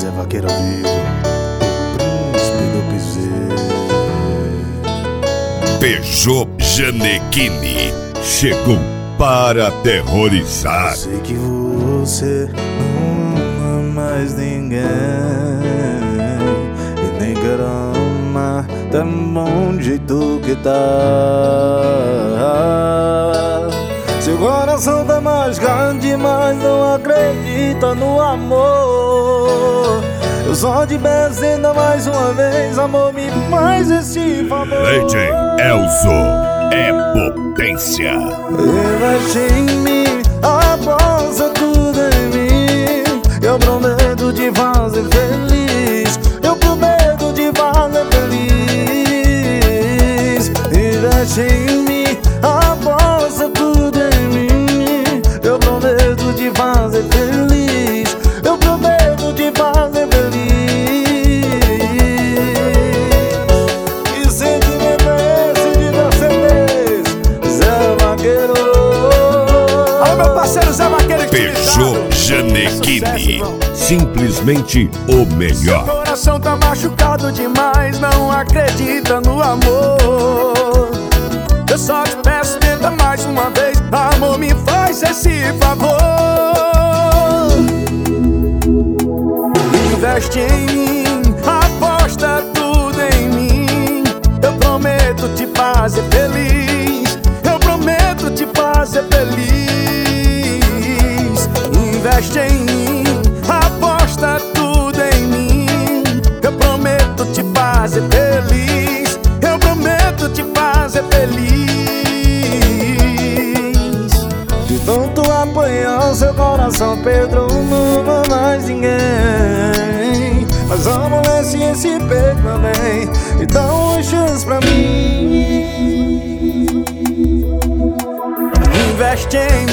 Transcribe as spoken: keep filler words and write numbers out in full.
Zé Vaqueiro ao vivo, o príncipe do piseiro. Peugeot Janequine chegou para aterrorizar. Eu sei que você não ama mais ninguém e nem quer amar tão bom jeito que tá. Seu coração tá machucado demais, não acredita no amor. Eu só te peço ainda mais uma vez, amor, me faz esse favor. Legend Elzo é potência. Investe em mim, aposta tudo em mim. Eu prometo te fazer feliz. Eu prometo te fazer feliz. Investe em mim, aposta tudo em mim. Eu prometo te fazer feliz. Eu prometo te fazer feliz. E sentimento é esse de Mercedes, Zé Vaqueiro. Aí meu parceiro Zé Vaqueiro. Peugeot Janequine, simplesmente o melhor. Seu coração tá machucado demais, não acredita no amor. Eu só te peço, tenta mais uma vez, amor, me faz esse favor. Investe em mim, aposta tudo em mim. Eu prometo te fazer feliz. Eu prometo te fazer feliz. Investe em mim, aposta tudo em mim. Eu prometo te fazer feliz. Eu prometo te fazer feliz. De tanto apanhar, seu coração Pedro não ama mais ninguém. Mas amolece esse peito também e dá uma chance pra mim. Investe em